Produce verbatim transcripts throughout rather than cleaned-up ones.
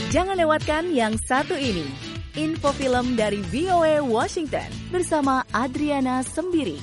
Jangan lewatkan yang satu ini. Info film dari V O A Washington bersama Adriana Sembiring.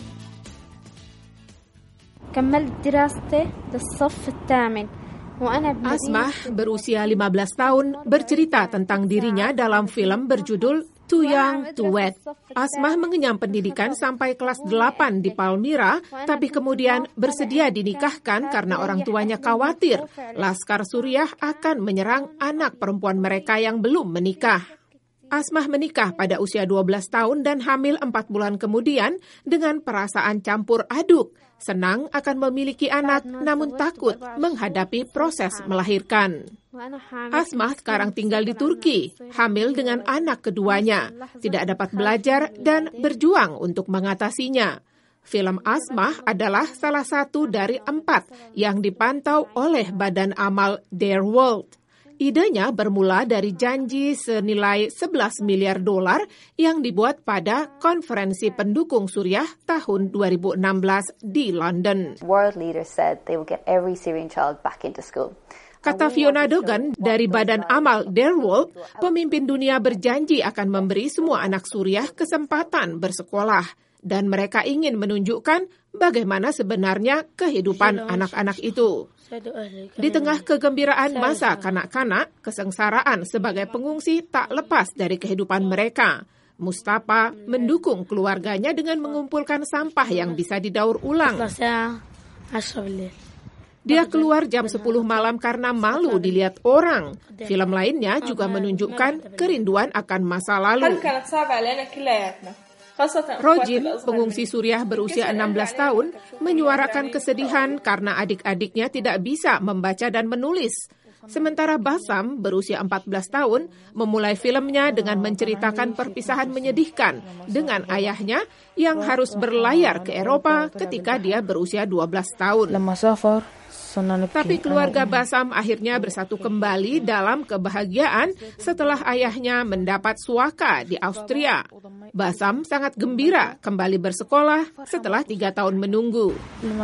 كملت دراستي للصف الثامن. Asmah berusia lima belas tahun bercerita tentang dirinya dalam film berjudul Too Young to Wed. Asmah mengenyam pendidikan sampai kelas delapan di Palmyra, tapi kemudian bersedia dinikahkan karena orang tuanya khawatir Laskar Suriah akan menyerang anak perempuan mereka yang belum menikah. Asmah menikah pada usia dua belas tahun dan hamil empat bulan kemudian dengan perasaan campur aduk. Senang akan memiliki anak, namun takut menghadapi proses melahirkan. Asmah sekarang tinggal di Turki, hamil dengan anak keduanya, tidak dapat belajar dan berjuang untuk mengatasinya. Film Asmah adalah salah satu dari empat yang dipantau oleh Badan Amal Their World. Idenya bermula dari janji senilai sebelas miliar dolar yang dibuat pada konferensi pendukung Suriah tahun dua ribu enam belas di London. World leaders said they will get every Syrian child back into school. Kata Fiona Dogan dari Badan Amal Their World, pemimpin dunia berjanji akan memberi semua anak Suriah kesempatan bersekolah. Dan mereka ingin menunjukkan bagaimana sebenarnya kehidupan anak-anak itu. Di tengah kegembiraan masa kanak-kanak, kesengsaraan sebagai pengungsi tak lepas dari kehidupan mereka. Mustafa mendukung keluarganya dengan mengumpulkan sampah yang bisa didaur ulang. Dia keluar jam sepuluh malam karena malu dilihat orang. Film lainnya juga menunjukkan kerinduan akan masa lalu. Rojin, pengungsi Suriah berusia enam belas tahun, menyuarakan kesedihan karena adik-adiknya tidak bisa membaca dan menulis. Sementara Bassam, berusia empat belas tahun, memulai filmnya dengan menceritakan perpisahan menyedihkan dengan ayahnya yang harus berlayar ke Eropa ketika dia berusia dua belas tahun. Tapi keluarga Bassam akhirnya bersatu kembali dalam kebahagiaan setelah ayahnya mendapat suaka di Austria. Bassam sangat gembira kembali bersekolah setelah tiga tahun menunggu.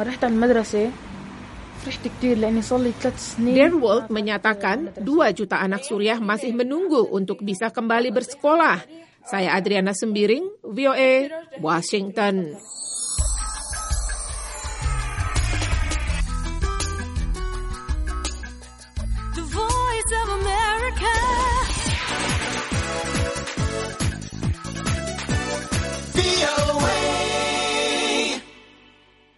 Their World menyatakan dua juta anak Suriah masih menunggu untuk bisa kembali bersekolah. Saya Adriana Sembiring, V O A, Washington.